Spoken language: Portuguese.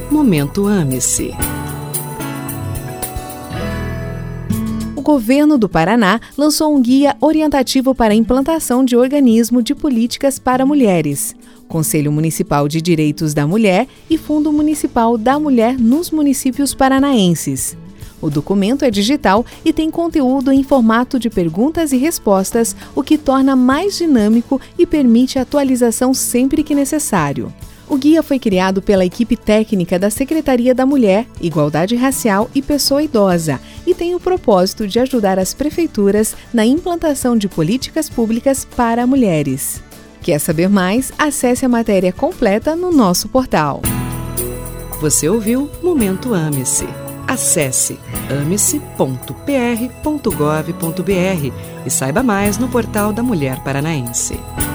Momento Ame-se. O governo do Paraná lançou um guia orientativo para a implantação de organismo de políticas para mulheres, Conselho Municipal de Direitos da Mulher e Fundo Municipal da Mulher nos municípios paranaenses. O documento é digital e tem conteúdo em formato de perguntas e respostas, o que torna mais dinâmico e permite atualização sempre que necessário. O guia foi criado pela equipe técnica da Secretaria da Mulher, Igualdade Racial e Pessoa Idosa e tem o propósito de ajudar as prefeituras na implantação de políticas públicas para mulheres. Quer saber mais? Acesse a matéria completa no nosso portal. Você ouviu Momento Ame-se. Acesse ame-se.pr.gov.br e saiba mais no portal da Mulher Paranaense.